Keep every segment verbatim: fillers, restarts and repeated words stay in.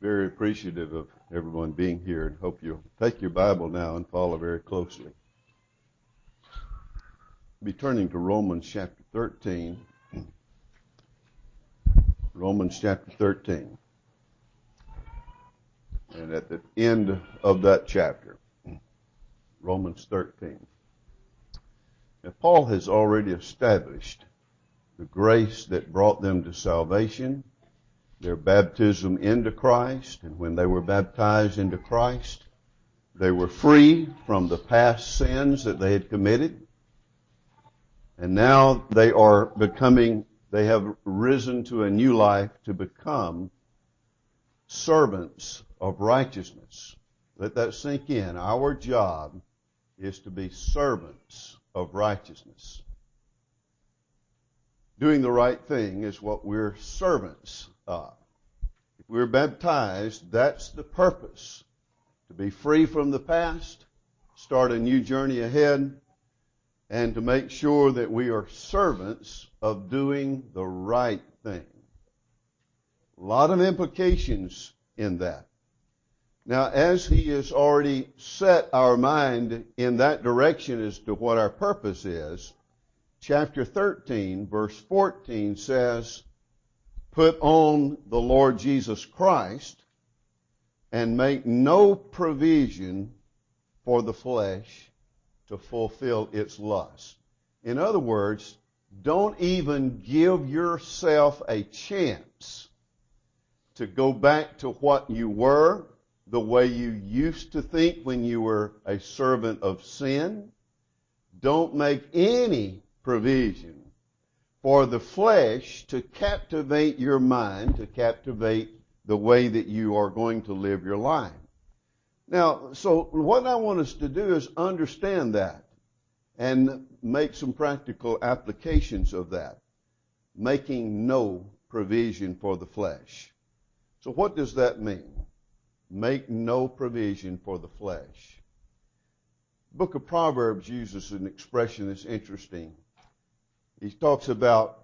very appreciative of everyone being here and hope you'll take your Bible now and follow very closely. Be turning to Romans chapter thirteen. Romans chapter thirteen. And at the end of that chapter, Romans thirteen. Now, Paul has already established the grace that brought them to salvation, their baptism into Christ, and when they were baptized into Christ, they were free from the past sins that they had committed. And now they are becoming, they have risen to a new life to become servants of righteousness. Let that sink in. Our job is to be servants of righteousness. Doing the right thing is what we're servants of. If we're baptized, that's the purpose. To be free from the past, start a new journey ahead, and to make sure that we are servants of doing the right thing. A lot of implications in that. Now, as he has already set our mind in that direction as to what our purpose is, chapter thirteen, verse fourteen says, "Put on the Lord Jesus Christ and make no provision for the flesh to fulfill its lust." In other words, don't even give yourself a chance to go back to what you were, the way you used to think when you were a servant of sin. Don't make any provision for the flesh to captivate your mind, to captivate the way that you are going to live your life. Now, so what I want us to do is understand that and make some practical applications of that. Making no provision for the flesh. So what does that mean? Make no provision for the flesh. The book of Proverbs uses an expression that's interesting. He talks about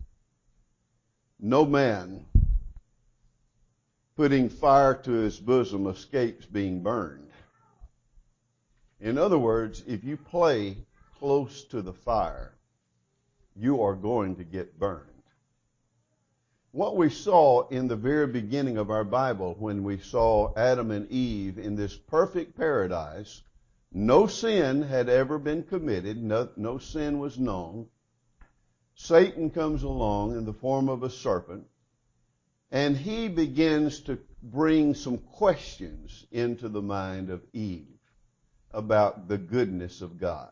no man putting fire to his bosom escapes being burned. In other words, if you play close to the fire, you are going to get burned. What we saw in the very beginning of our Bible, when we saw Adam and Eve in this perfect paradise, no sin had ever been committed, no, no sin was known. Satan comes along in the form of a serpent, and he begins to bring some questions into the mind of Eve about the goodness of God.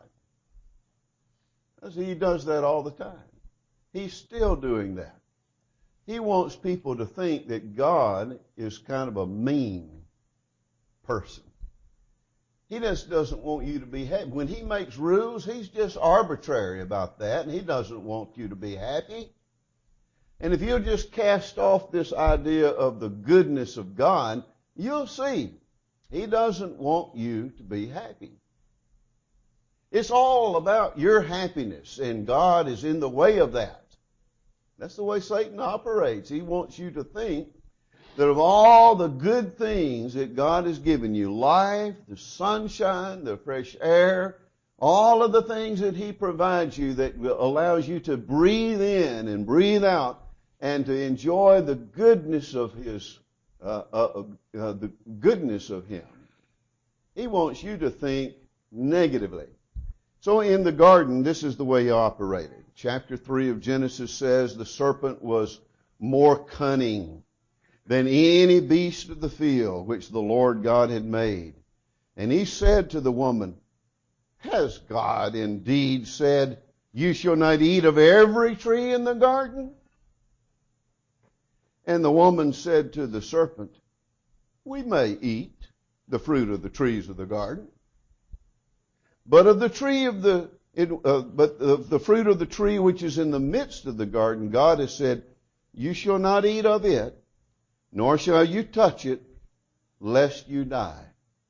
As he does that all the time. He's still doing that. He wants people to think that God is kind of a mean person. He just doesn't want you to be happy. When he makes rules, he's just arbitrary about that, and he doesn't want you to be happy. And if you'll just cast off this idea of the goodness of God, you'll see he doesn't want you to be happy. It's all about your happiness, and God is in the way of that. That's the way Satan operates. He wants you to think that of all the good things that God has given you, life, the sunshine, the fresh air, all of the things that he provides you that allows you to breathe in and breathe out and to enjoy the goodness of his, uh, uh, uh, the goodness of him. He wants you to think negatively. So in the garden, this is the way he operated. Chapter three of Genesis says the serpent was more cunning than any beast of the field which the Lord God had made. And he said to the woman, "Has God indeed said, 'You shall not eat of every tree in the garden'?" And the woman said to the serpent, "We may eat the fruit of the trees of the garden, but of the tree of the it, uh, but of the fruit of the tree which is in the midst of the garden, God has said, 'You shall not eat of it, nor shall you touch it, lest you die.'"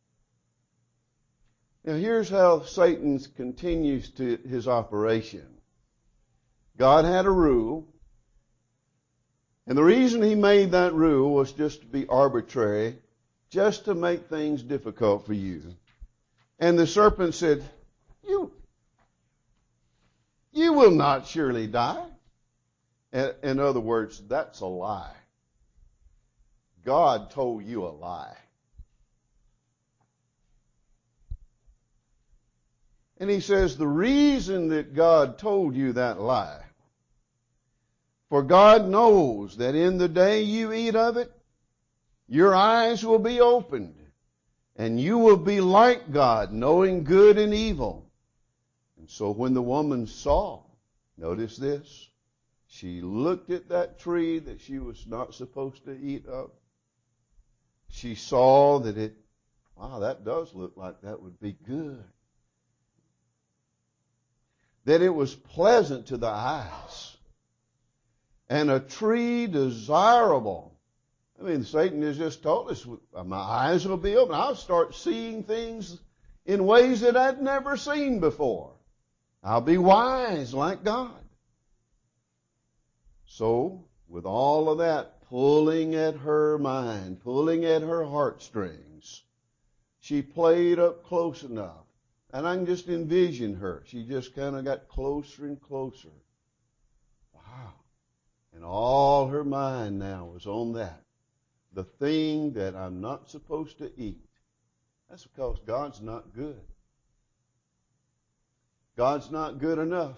Now here's how Satan continues to his operation. God had a rule. And the reason he made that rule was just to be arbitrary, just to make things difficult for you. And the serpent said, You, you will not surely die. In other words, that's a lie. God told you a lie. And he says the reason that God told you that lie, for God knows that in the day you eat of it, your eyes will be opened, and you will be like God, knowing good and evil. And so when the woman saw, notice this, she looked at that tree that she was not supposed to eat of. She saw that it, wow, that does look like that would be good. That it was pleasant to the eyes. And a tree desirable. I mean, Satan has just told us, my eyes will be open. I'll start seeing things in ways that I'd never seen before. I'll be wise like God. So, with all of that pulling at her mind, pulling at her heartstrings, she played up close enough. And I can just envision her. She just kind of got closer and closer. Wow. And all her mind now was on that. The thing that I'm not supposed to eat. That's because God's not good. God's not good enough.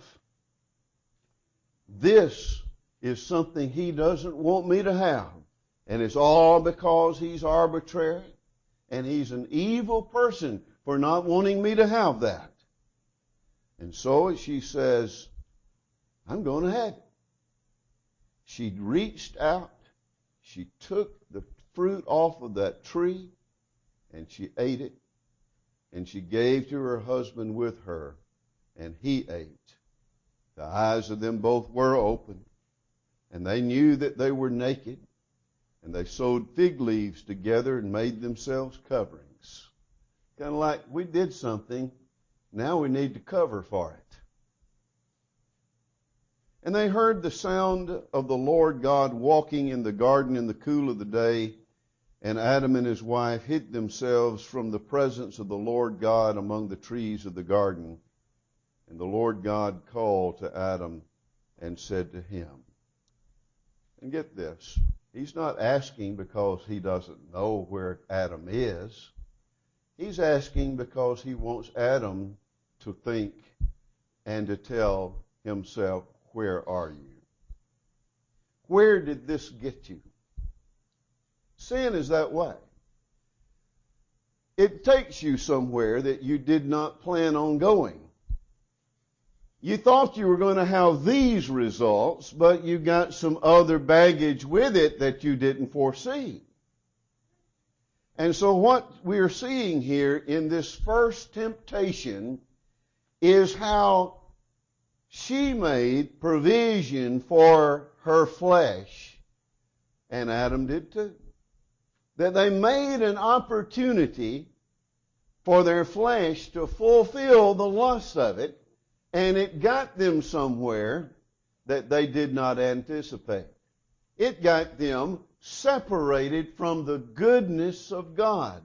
This is something He doesn't want me to have. And it's all because He's arbitrary and He's an evil person for not wanting me to have that. And so she says, I'm going to have it. She reached out, she took the fruit off of that tree, and she ate it, and she gave to her husband with her, and he ate. The eyes of them both were open, and they knew that they were naked, and they sewed fig leaves together and made themselves coverings. Kind of like we did something, now we need to cover for it. And they heard the sound of the Lord God walking in the garden in the cool of the day, and Adam and his wife hid themselves from the presence of the Lord God among the trees of the garden. And the Lord God called to Adam and said to him, and get this, He's not asking because He doesn't know where Adam is. He's asking because He wants Adam to think and to tell himself, where are you? Where did this get you? Sin is that way. It takes you somewhere that you did not plan on going. You thought you were going to have these results, but you got some other baggage with it that you didn't foresee. And so what we're seeing here in this first temptation is how she made provision for her flesh, and Adam did too. That they made an opportunity for their flesh to fulfill the lust of it, and it got them somewhere that they did not anticipate. It got them separated from the goodness of God.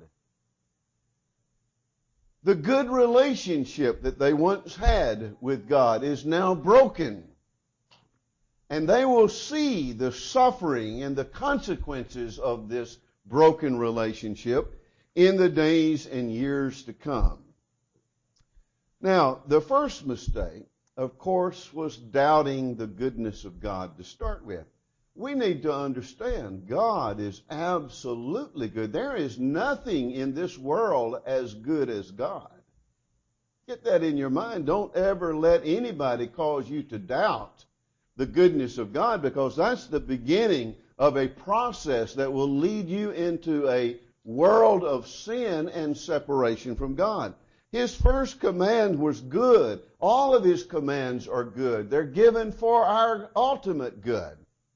The good relationship that they once had with God is now broken. And they will see the suffering and the consequences of this broken relationship in the days and years to come. Now, the first mistake, of course, was doubting the goodness of God to start with. We need to understand God is absolutely good. There is nothing in this world as good as God. Get that in your mind. Don't ever let anybody cause you to doubt the goodness of God, because that's the beginning of a process that will lead you into a world of sin and separation from God. His first command was good. All of His commands are good. They're given for our ultimate good.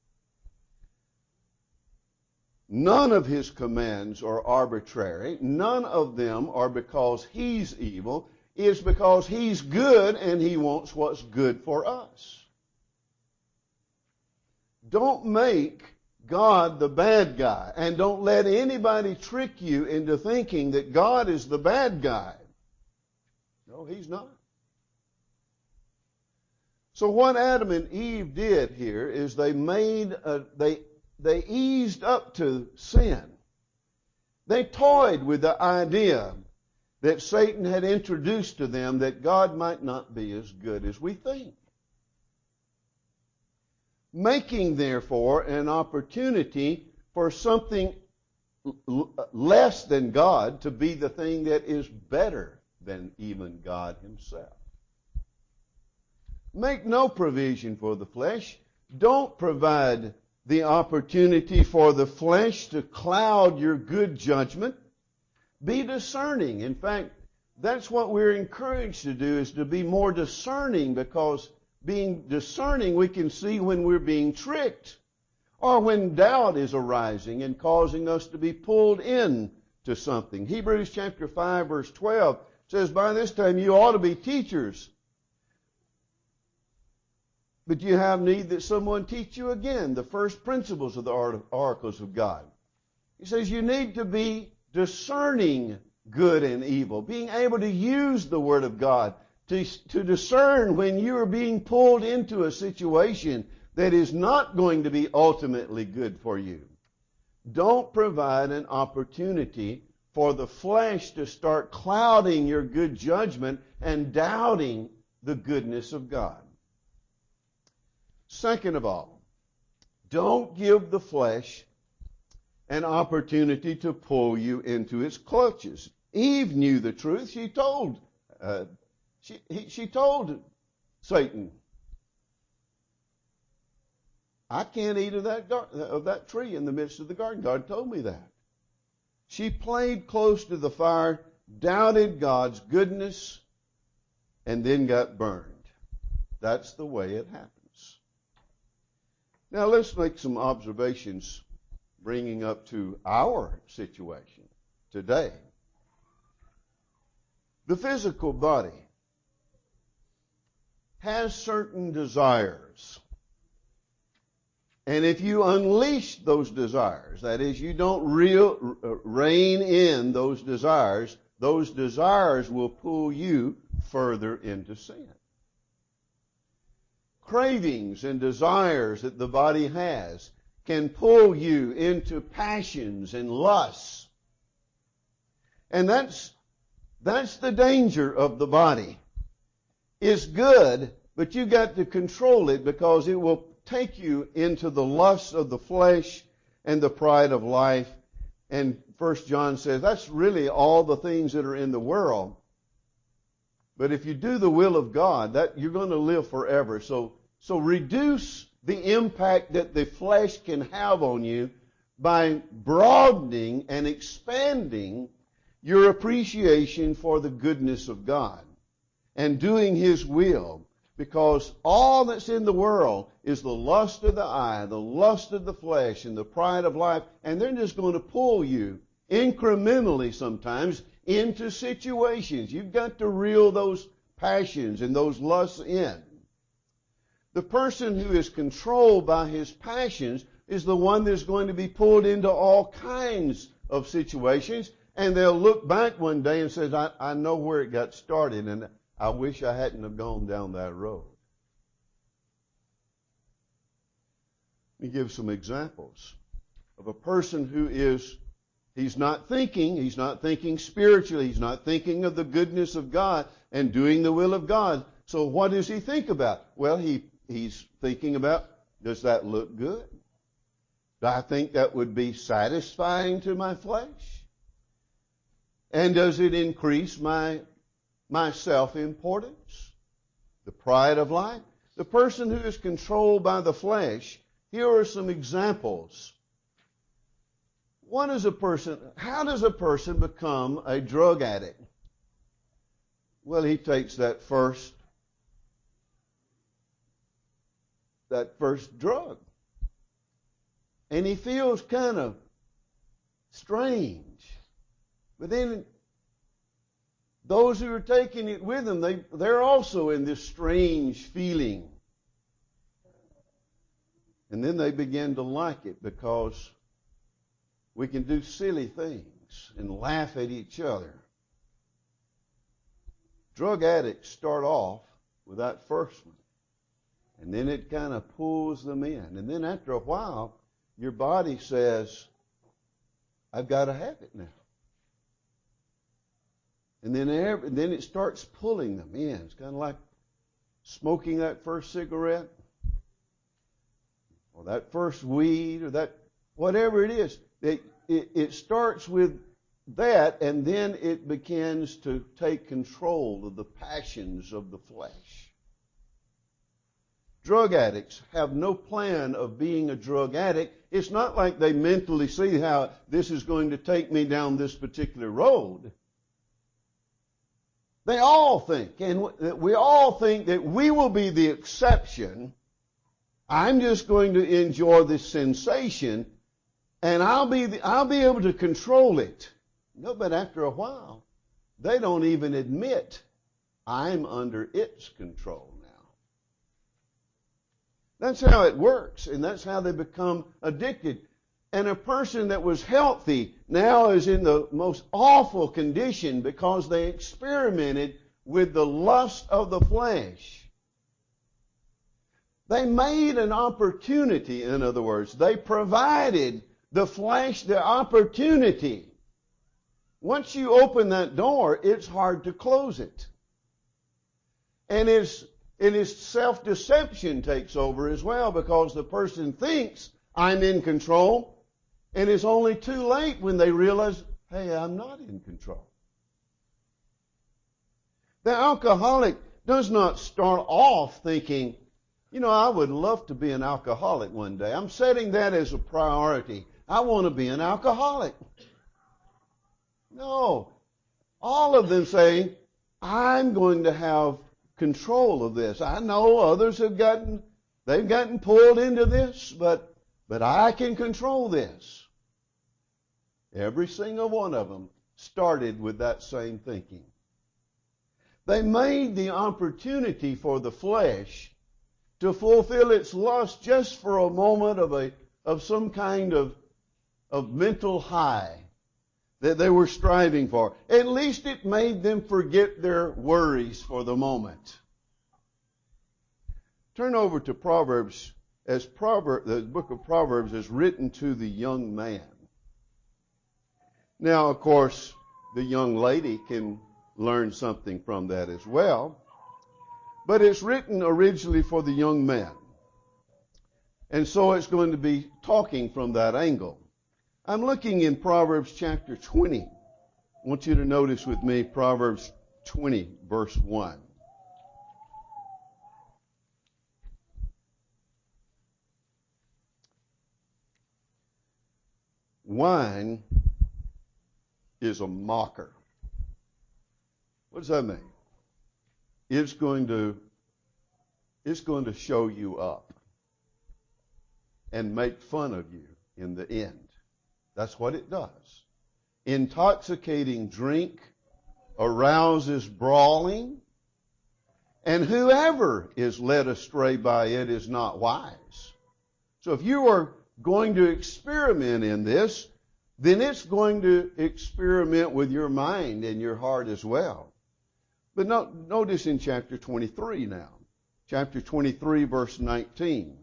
None of His commands are arbitrary. None of them are because He's evil. It's because He's good and He wants what's good for us. Don't make God the bad guy. And don't let anybody trick you into thinking that God is the bad guy. No, He's not. So what Adam and Eve did here is they made a, they they eased up to sin. They toyed with the idea that Satan had introduced to them that God might not be as good as we think. Making, therefore, an opportunity for something l- less than God to be the thing that is better than even God Himself. Make no provision for the flesh. Don't provide the opportunity for the flesh to cloud your good judgment. Be discerning. In fact, that's what we're encouraged to do, is to be more discerning, because being discerning, we can see when we're being tricked or when doubt is arising and causing us to be pulled in to something. Hebrews chapter five verse twelve says, by this time you ought to be teachers, but you have need that someone teach you again the first principles of the oracles of God. He says you need to be discerning good and evil, being able to use the Word of God to, to discern when you are being pulled into a situation that is not going to be ultimately good for you. Don't provide an opportunity for the flesh to start clouding your good judgment and doubting the goodness of God. Second of all, don't give the flesh an opportunity to pull you into its clutches. Eve knew the truth. She told uh, she he, she told Satan, "I can't eat of that gar- of that tree in the midst of the garden. God told me that." She played close to the fire, doubted God's goodness, and then got burned. That's the way it happens. Now let's make some observations bringing up to our situation today. The physical body has certain desires. And if you unleash those desires, that is, you don't real, rein in those desires, those desires will pull you further into sin. Cravings and desires that the body has can pull you into passions and lusts. And that's, that's the danger of the body. It's good, but you got to control it, because it will take you into the lust of the flesh and the pride of life. And First John says that's really all the things that are in the world. But if you do the will of God, that you're going to live forever. So, so reduce the impact that the flesh can have on you by broadening and expanding your appreciation for the goodness of God and doing His will. Because all that's in the world is the lust of the eye, the lust of the flesh, and the pride of life. And they're just going to pull you incrementally sometimes into situations. You've got to reel those passions and those lusts in. The person who is controlled by his passions is the one that's going to be pulled into all kinds of situations. And they'll look back one day and say, I, I know where it got started, and I wish I hadn't have gone down that road. Let me give some examples of a person who is, he's not thinking, he's not thinking spiritually, he's not thinking of the goodness of God and doing the will of God. So what does he think about? Well, he, he's thinking about, does that look good? Do I think that would be satisfying to my flesh? And does it increase my My self-importance, the pride of life? The person who is controlled by the flesh, here are some examples. What is a person, how does a person become a drug addict? Well, he takes that first, that first drug. And he feels kind of strange. But then those who are taking it with them, they, they're also in this strange feeling. And then they begin to like it because we can do silly things and laugh at each other. Drug addicts start off with that first one. And then it kind of pulls them in. And then after a while, your body says, I've got to have it now. And then, every, then it starts pulling them in. It's kind of like smoking that first cigarette or that first weed or that, whatever it is. It, it, it starts with that, and then it begins to take control of the passions of the flesh. Drug addicts have no plan of being a drug addict. It's not like they mentally see how this is going to take me down this particular road. They all think, and we all think that we will be the exception. I'm just going to enjoy this sensation, and I'll be the, I'll be able to control it. No, but after a while, they don't even admit I'm under its control now. That's how it works, and that's how they become addicted. And a person that was healthy now is in the most awful condition because they experimented with the lust of the flesh. They made an opportunity, in other words. They provided the flesh the opportunity. Once you open that door, it's hard to close it. And it's, it is self-deception takes over as well because the person thinks I'm in control. And it's only too late when they realize, hey, I'm not in control. The alcoholic does not start off thinking, you know, I would love to be an alcoholic one day. I'm setting that as a priority. I want to be an alcoholic. No. All of them say, I'm going to have control of this. I know others have gotten, they've gotten pulled into this, but, but I can control this. Every single one of them started with that same thinking. They made the opportunity for the flesh to fulfill its lust just for a moment of a of some kind of, of mental high that they were striving for. At least it made them forget their worries for the moment. Turn over to Proverbs, as Proverbs, the book of Proverbs is written to the young man. Now, of course, the young lady can learn something from that as well. But it's written originally for the young man. And so it's going to be talking from that angle. I'm looking in Proverbs chapter twenty. I want you to notice with me Proverbs twenty, verse one. Wine is a mocker. What does that mean? It's going to, it's going to show you up and make fun of you in the end. That's what it does. Intoxicating drink arouses brawling, and whoever is led astray by it is not wise. So if you are going to experiment in this, then it's going to experiment with your mind and your heart as well. But no, notice in chapter twenty-three now. Chapter twenty-three, verse nineteen.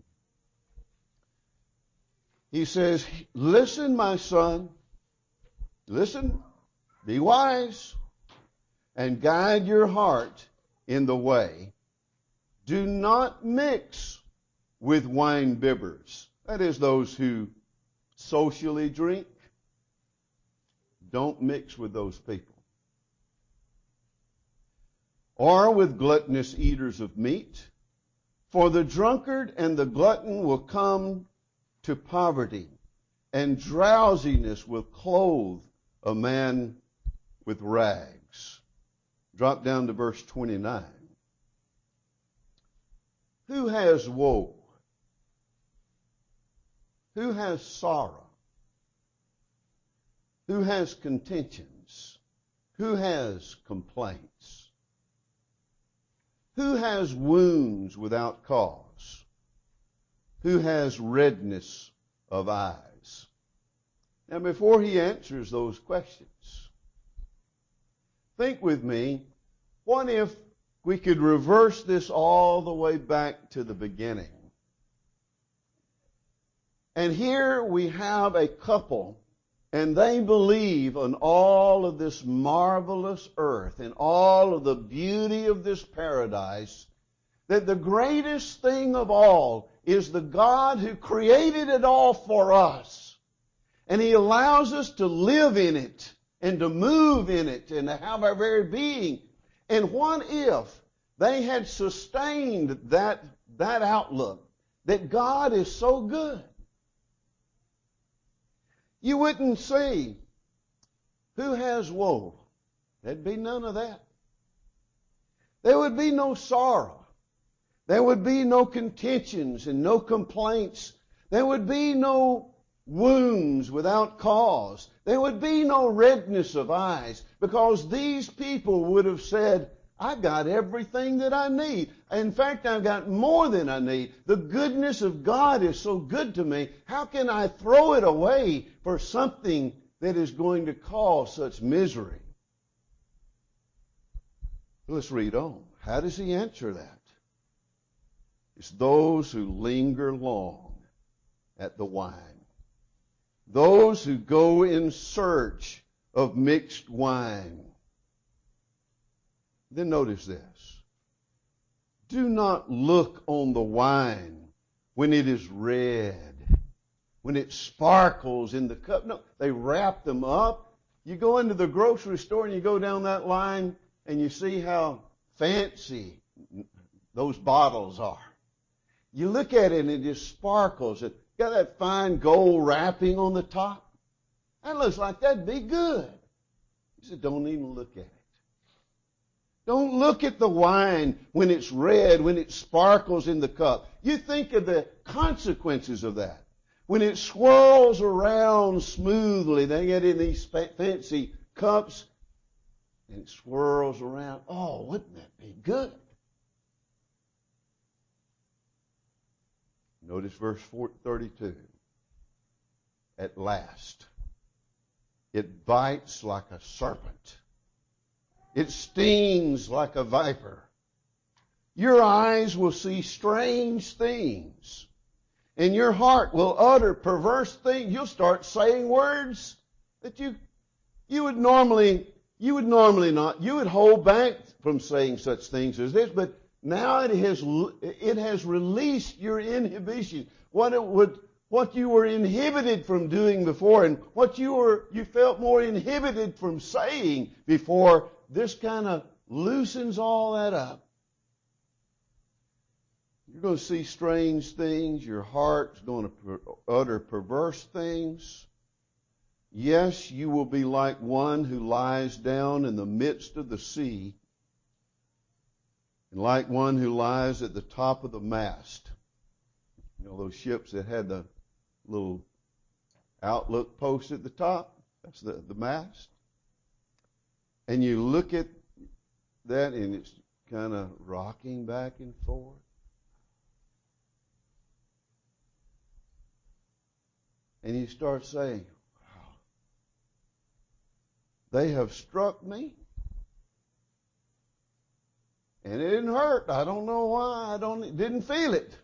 He says, listen, my son. Listen, be wise, and guide your heart in the way. Do not mix with wine bibbers. That is, those who socially drink. Don't mix with those people. Or with gluttonous eaters of meat. For the drunkard and the glutton will come to poverty, and drowsiness will clothe a man with rags. Drop down to verse twenty-nine. Who has woe? Who has sorrow? Who has contentions? Who has complaints? Who has wounds without cause? who has redness of eyes? Now, before he answers those questions, think with me, what if we could reverse this all the way back to the beginning? And here we have a couple, and they believe in all of this marvelous earth and all of the beauty of this paradise, that the greatest thing of all is the God who created it all for us. And He allows us to live in it and to move in it and to have our very being. And what if they had sustained that, that outlook, that God is so good? You wouldn't say, who has woe? There'd be none of that. There would be no sorrow. There would be no contentions and no complaints. There would be no wounds without cause. There would be no redness of eyes, because these people would have said, I've got everything that I need. In fact, I've got more than I need. The goodness of God is so good to me. How can I throw it away for something that is going to cause such misery? Let's read on. How does He answer that? It's those who linger long at the wine. Those who go in search of mixed wine. Then notice this. Do not look on the wine when it is red, when it sparkles in the cup. No, they wrap them up. You go into the grocery store and you go down that line and you see how fancy those bottles are. You look at it and it just sparkles. It got that fine gold wrapping on the top. That looks like that'd be good. He said, don't even look at it. Don't look at the wine when it's red, when it sparkles in the cup. You think of the consequences of that. When it swirls around smoothly, they get in these fancy cups, and it swirls around. Oh, wouldn't that be good? Notice verse thirty-two. At last, it bites like a serpent. It stings like a viper. Your eyes will see strange things, and your heart will utter perverse things. You'll start saying words that you you would normally you would normally not. You would hold back from saying such things as this, but now it has it has released your inhibition. What it would what you were inhibited from doing before, and what you were you felt more inhibited from saying before. This kind of loosens all that up. You're going to see strange things. Your heart's going to utter perverse things. Yes, you will be like one who lies down in the midst of the sea, and like one who lies at the top of the mast. You know, those ships that had the little outlook post at the top? That's the, the mast. And you look at that and it's kind of rocking back and forth. And you start saying, wow, they have struck me. And it didn't hurt. I don't know why. I don't didn't feel it.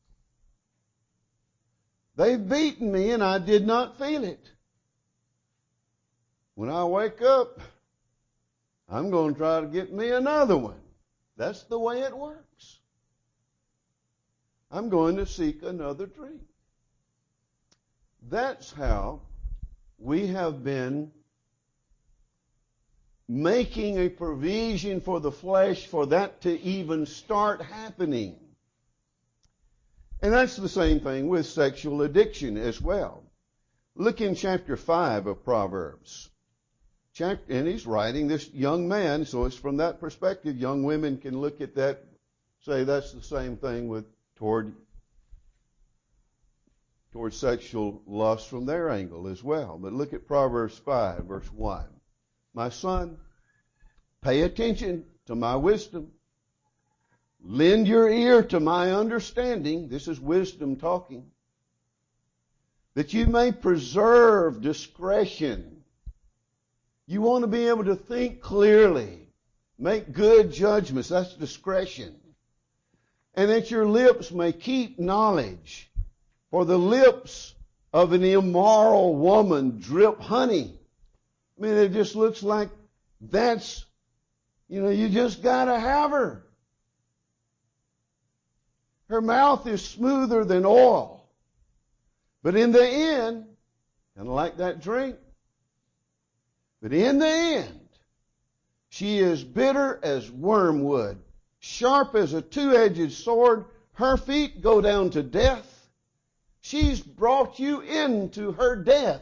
They've beaten me and I did not feel it. When I wake up, I'm going to try to get me another one. That's the way it works. I'm going to seek another drink. That's how we have been making a provision for the flesh for that to even start happening. And that's the same thing with sexual addiction as well. Look in chapter five of Proverbs. And he's writing this young man, so it's from that perspective. Young women can look at that, say that's the same thing with toward, toward sexual lust from their angle as well. But look at Proverbs five, verse one. My son, pay attention to my wisdom. Lend your ear to my understanding. This is wisdom talking. That you may preserve discretion. You want to be able to think clearly. Make good judgments. That's discretion. And that your lips may keep knowledge. For the lips of an immoral woman drip honey. I mean, it just looks like that's, you know, you just gotta have her. Her mouth is smoother than oil. But in the end, kind of like that drink, but in the end, she is bitter as wormwood, sharp as a two-edged sword. Her feet go down to death. She's brought you into her death.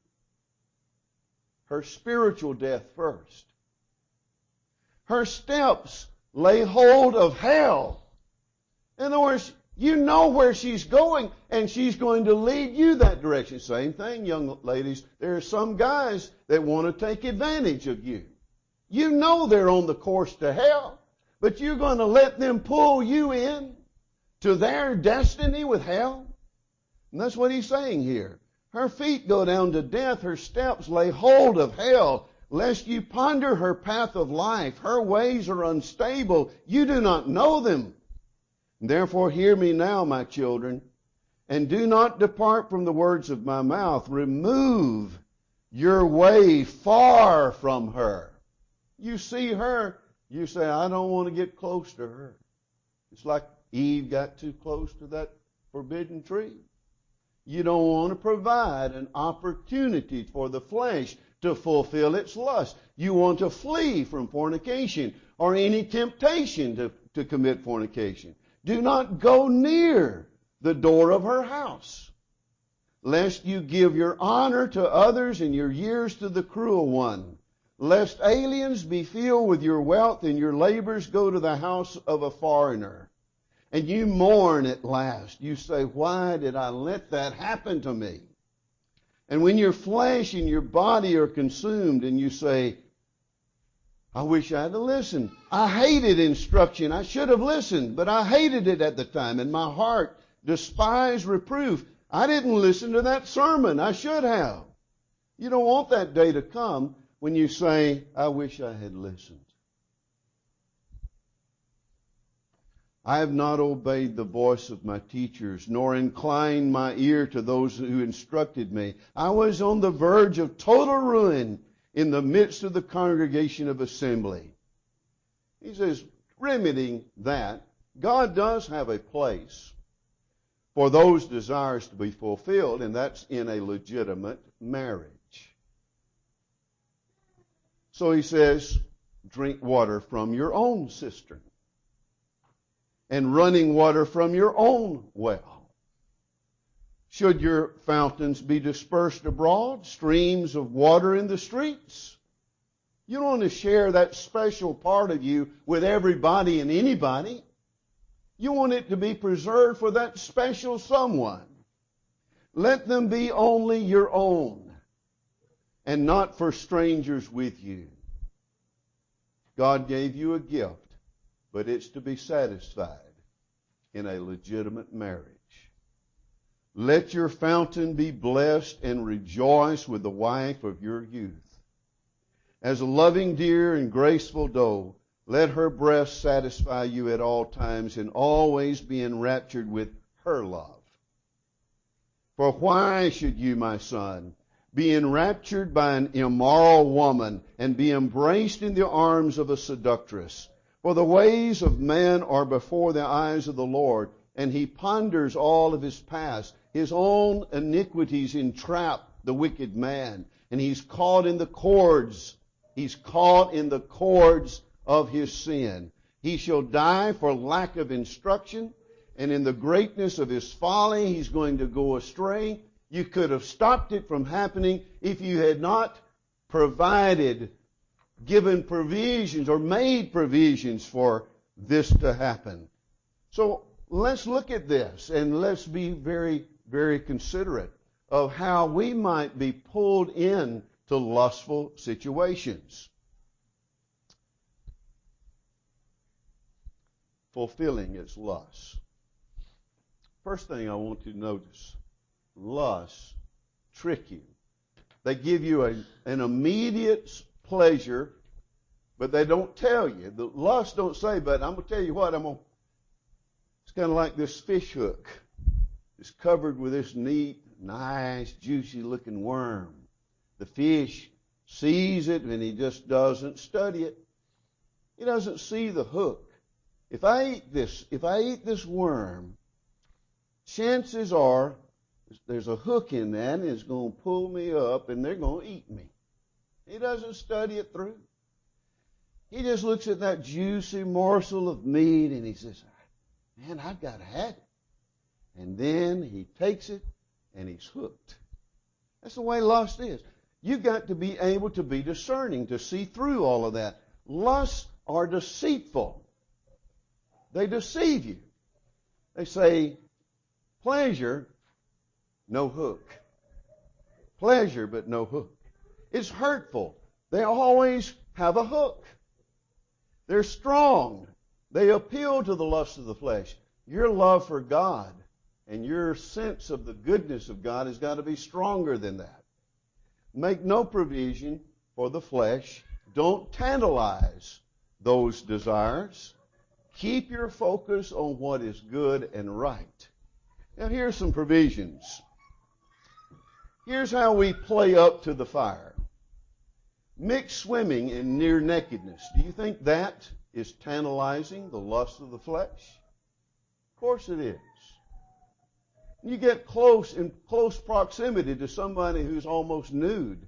Her spiritual death first. Her steps lay hold of hell. In other words, you know where she's going, and she's going to lead you that direction. Same thing, young ladies. There are some guys that want to take advantage of you. You know they're on the course to hell, but you're going to let them pull you in to their destiny with hell? And that's what he's saying here. Her feet go down to death, her steps lay hold of hell, lest you ponder her path of life. Her ways are unstable. You do not know them. Therefore hear me now, my children, and do not depart from the words of my mouth. Remove your way far from her. You see her, you say, I don't want to get close to her. It's like Eve got too close to that forbidden tree. You don't want to provide an opportunity for the flesh to fulfill its lust. You want to flee from fornication or any temptation to, to commit fornication. Do not go near the door of her house, lest you give your honor to others and your years to the cruel one, lest aliens be filled with your wealth and your labors go to the house of a foreigner. And you mourn at last. You say, why did I let that happen to me? And when your flesh and your body are consumed and you say, I wish I had listened. I hated instruction. I should have listened, but I hated it at the time. And my heart despised reproof. I didn't listen to that sermon. I should have. You don't want that day to come when you say, I wish I had listened. I have not obeyed the voice of my teachers, nor inclined my ear to those who instructed me. I was on the verge of total ruin in the midst of the congregation of assembly. He says, remedying that, God does have a place for those desires to be fulfilled, and that's in a legitimate marriage. So he says, drink water from your own cistern, and running water from your own well. Should your fountains be dispersed abroad, streams of water in the streets? You don't want to share that special part of you with everybody and anybody. You want it to be preserved for that special someone. Let them be only your own and not for strangers with you. God gave you a gift, but it's to be satisfied in a legitimate marriage. Let your fountain be blessed and rejoice with the wife of your youth. As a loving deer and graceful doe, let her breast satisfy you at all times and always be enraptured with her love. For why should you, my son, be enraptured by an immoral woman and be embraced in the arms of a seductress? For the ways of man are before the eyes of the Lord, and he ponders all of his past. His own iniquities entrap the wicked man, and he's caught in the cords. He's caught in the cords of his sin. He shall die for lack of instruction, and in the greatness of his folly he's going to go astray. You could have stopped it from happening if you had not provided given provisions or made provisions for this to happen. So let's look at this and let's be very, very considerate of how we might be pulled in to lustful situations. fulfilling its lust. First thing I want you to notice, lusts trick you. They give you a, an immediate pleasure, but they don't tell you. The lusts don't say, but I'm going to tell you what, I'm going to, it's kind of like this fish hook. It's covered with this neat, nice, juicy looking worm. The fish sees it and he just doesn't study it. He doesn't see the hook. If I eat this, if I eat this worm, chances are there's a hook in that and it's going to pull me up and they're going to eat me. He doesn't study it through. He just looks at that juicy morsel of meat and he says, man, I've got to have it. And then he takes it and he's hooked. That's the way lust is. You've got to be able to be discerning, to see through all of that. Lusts are deceitful. They deceive you. They say, pleasure, no hook. Pleasure, but no hook. It's hurtful. They always have a hook. They're strong. They appeal to the lust of the flesh. Your love for God and your sense of the goodness of God has got to be stronger than that. Make no provision for the flesh. Don't tantalize those desires. Keep your focus on what is good and right. Now here's some provisions. Here's how we play up to the fire. Mixed swimming in near nakedness. Do you think that is tantalizing the lust of the flesh? Of course it is. You get close, in close proximity to somebody who's almost nude.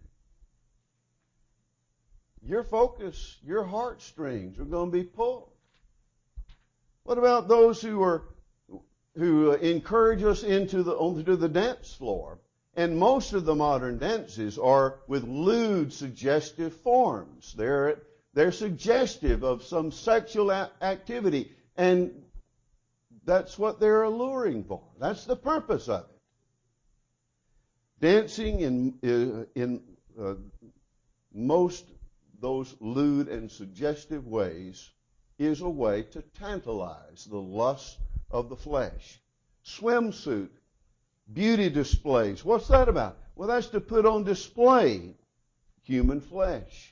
Your focus, your heartstrings are going to be pulled. What about those who are who encourage us into the onto the dance floor? And most of the modern dances are with lewd, suggestive forms. They're they're suggestive of some sexual a- activity, and that's what they're alluring for. That's the purpose of it. Dancing in in uh, most those lewd and suggestive ways is a way to tantalize the lust of the flesh. Swimsuit, beauty displays. What's that about? Well, that's to put on display human flesh.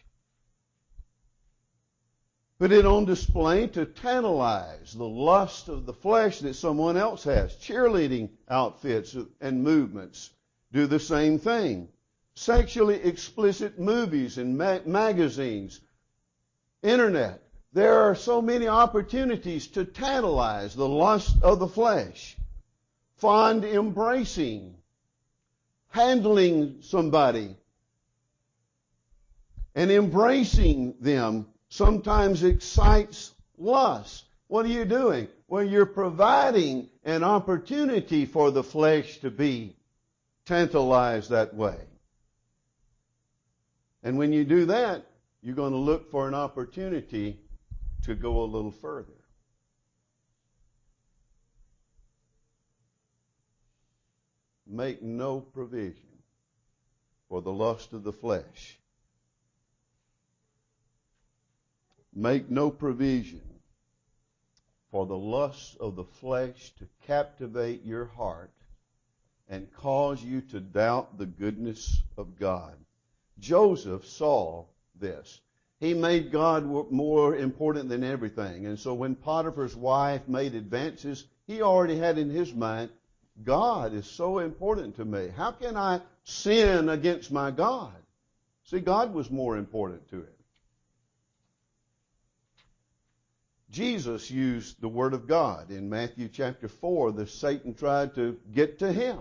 Put it on display to tantalize the lust of the flesh that someone else has. Cheerleading outfits and movements do the same thing. Sexually explicit movies and ma- magazines, internet. There are so many opportunities to tantalize the lust of the flesh. Fond embracing, handling somebody, and embracing them sometimes excites lust. What are you doing? Well, you're providing an opportunity for the flesh to be tantalized that way. And when you do that, you're going to look for an opportunity to go a little further. Make no provision for the lust of the flesh. Make no provision for the lust of the flesh to captivate your heart and cause you to doubt the goodness of God. Joseph saw this. He made God more important than everything. And so when Potiphar's wife made advances, he already had in his mind, God is so important to me. How can I sin against my God? See, God was more important to him. Jesus used the Word of God. In Matthew chapter four, the Satan tried to get to him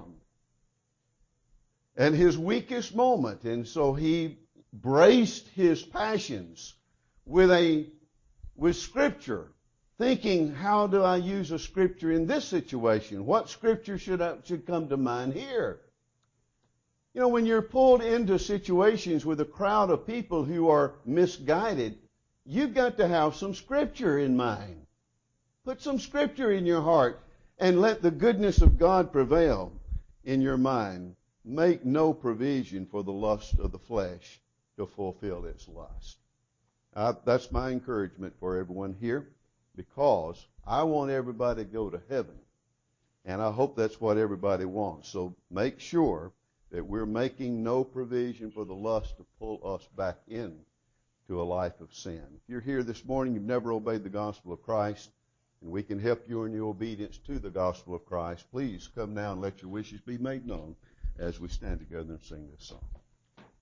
at his weakest moment. And so he braced his passions with a with Scripture, thinking, how do I use a Scripture in this situation? What Scripture should I, should come to mind here? You know, when you're pulled into situations with a crowd of people who are misguided, you've got to have some Scripture in mind. Put some Scripture in your heart and let the goodness of God prevail in your mind. Make no provision for the lust of the flesh to fulfill its lust. Uh, that's my encouragement for everyone here. because I want everybody to go to heaven. And I hope that's what everybody wants. So make sure that we're making no provision for the lust to pull us back in to a life of sin. If you're here this morning, you've never obeyed the gospel of Christ, and we can help you in your obedience to the gospel of Christ, please come now and let your wishes be made known as we stand together and sing this song.